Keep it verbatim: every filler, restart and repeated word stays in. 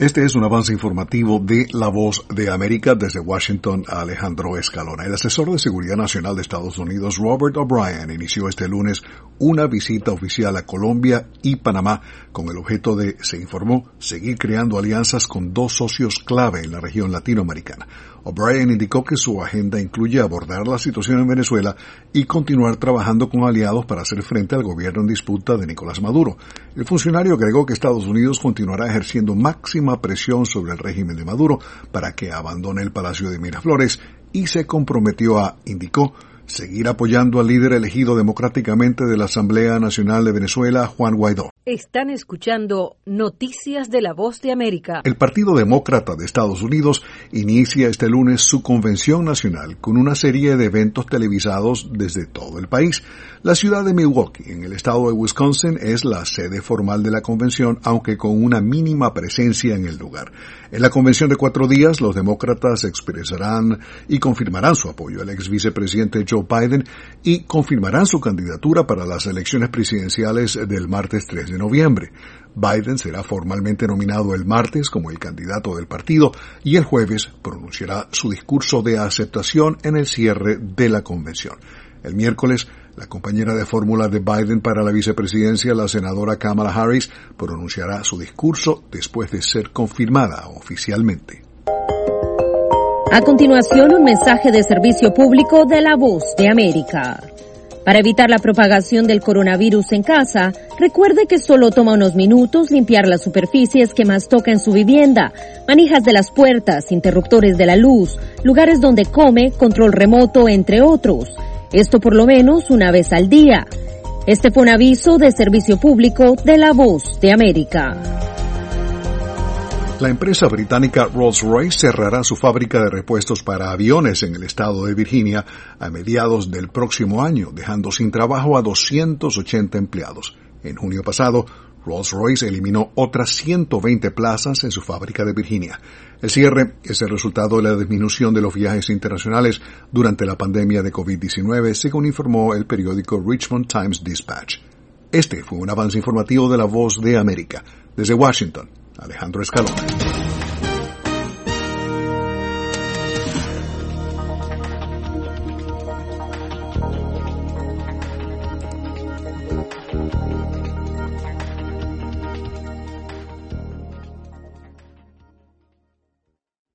Este es un avance informativo de La Voz de América. Desde Washington, Alejandro Escalona. El asesor de Seguridad Nacional de Estados Unidos, Robert O'Brien, inició este lunes una visita oficial a Colombia y Panamá con el objeto de, se informó, seguir creando alianzas con dos socios clave en la región latinoamericana. O'Brien indicó que su agenda incluye abordar la situación en Venezuela y continuar trabajando con aliados para hacer frente al gobierno en disputa de Nicolás Maduro. El funcionario agregó que Estados Unidos continuará ejerciendo máxima presión sobre el régimen de Maduro para que abandone el Palacio de Miraflores y se comprometió a, indicó, seguir apoyando al líder elegido democráticamente de la Asamblea Nacional de Venezuela, Juan Guaidó. Están escuchando Noticias de La Voz de América. El Partido Demócrata de Estados Unidos inicia este lunes su convención nacional con una serie de eventos televisados desde todo el país. La ciudad de Milwaukee, en el estado de Wisconsin, es la sede formal de la convención, aunque con una mínima presencia en el lugar. En la convención de cuatro días, los demócratas expresarán y confirmarán su apoyo al ex vicepresidente Joe Biden y confirmarán su candidatura para las elecciones presidenciales del martes tres de noviembre. Biden será formalmente nominado el martes como el candidato del partido y el jueves pronunciará su discurso de aceptación en el cierre de la convención. El miércoles, la compañera de fórmula de Biden para la vicepresidencia, la senadora Kamala Harris, pronunciará su discurso después de ser confirmada oficialmente. A continuación, un mensaje de servicio público de La Voz de América. Para evitar la propagación del coronavirus en casa, recuerde que solo toma unos minutos limpiar las superficies que más toca en su vivienda, manijas de las puertas, interruptores de la luz, lugares donde come, control remoto, entre otros. Esto por lo menos una vez al día. Este fue un aviso de servicio público de La Voz de América. La empresa británica Rolls-Royce cerrará su fábrica de repuestos para aviones en el estado de Virginia a mediados del próximo año, dejando sin trabajo a doscientos ochenta empleados. En junio pasado, Rolls-Royce eliminó otras ciento veinte plazas en su fábrica de Virginia. El cierre es el resultado de la disminución de los viajes internacionales durante la pandemia de COVID diecinueve, según informó el periódico Richmond Times-Dispatch. Este fue un avance informativo de La Voz de América. Desde Washington, Alejandro Escalona.